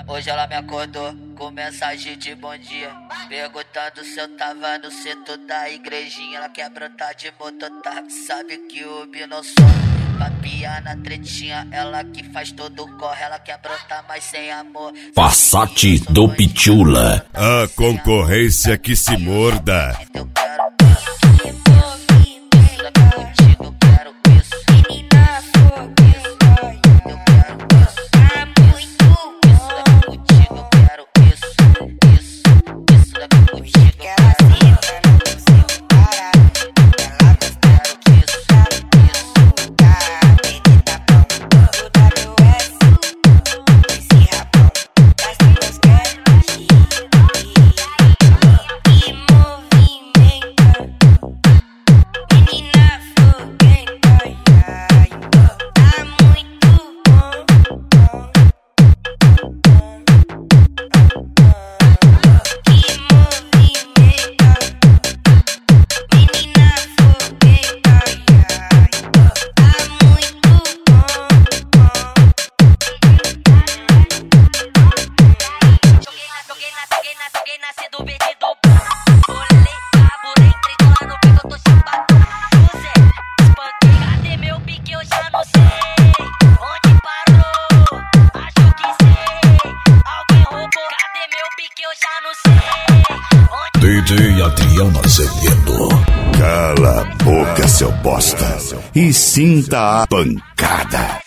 Hoje ela me acordou com mensagem de bom dia, perguntando se eu tava no centro da igrejinha. Ela quer brotar de mototáxi, sabe que o Bi não some. Papia na tretinha, ela que faz todo o corre. Ela quer brotar, mas sem amor. Passat do Pichula. A concorrência que se morda. Eu quero contigo, quero isso. Menina fogueira, Eu quero isso. tá muito bom. Contigo, eu quero isso daqui contigo. Que ela senta no seu caralho, ela gosta do que isso, tá? Menina bom, do WS, esse rabão, das duas quer e movimenta. Menina fogueira, tá muito bom. Que movimenta. Menina fogueira, tá muito bom. Joguei na C do B de dobro. Olhei, carburei, entrei lá no pico, eu tô chimbado. José, espanquei, cadê meu pique? Eu já não sei. Onde parou? Acho que sei. Alguém roubou, cadê meu pique? Eu já não sei. DJ Adriano Azevedo. Cala a boca, seu bosta. E sinta a pancada.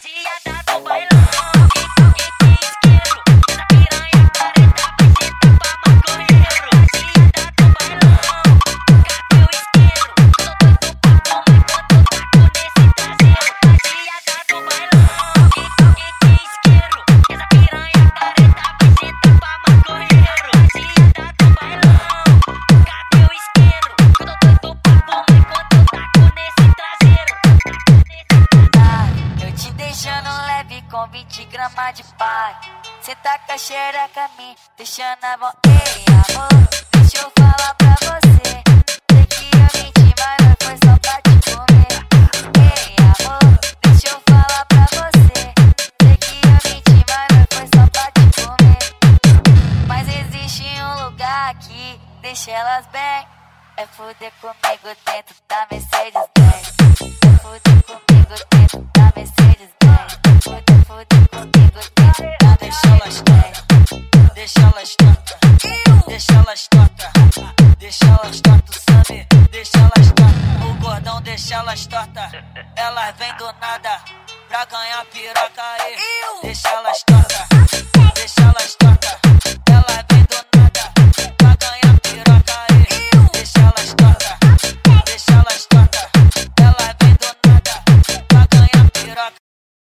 Com 20 gramas de pai, cê taca a xereca me deixando a vontade. Ei, amor, deixa eu falar pra você. Sei que eu menti, mas não foi só pra te comer. Ei, amor, deixa eu falar pra você. Sei que eu menti, mas não foi só pra te comer. Mas existe um lugar aqui, deixa elas bem. É fuder comigo dentro da Mercedes-Benz. É fuder comigo dentro da Mercedes-Benz. Fuder comigo dentro da Deixa elas torta, deixa elas torta, deixa elas torta, deixa elas torta, sabe? Deixa elas torta, o gordão deixa elas torta. Elas vêm do nada pra ganhar piroca aí. Deixa elas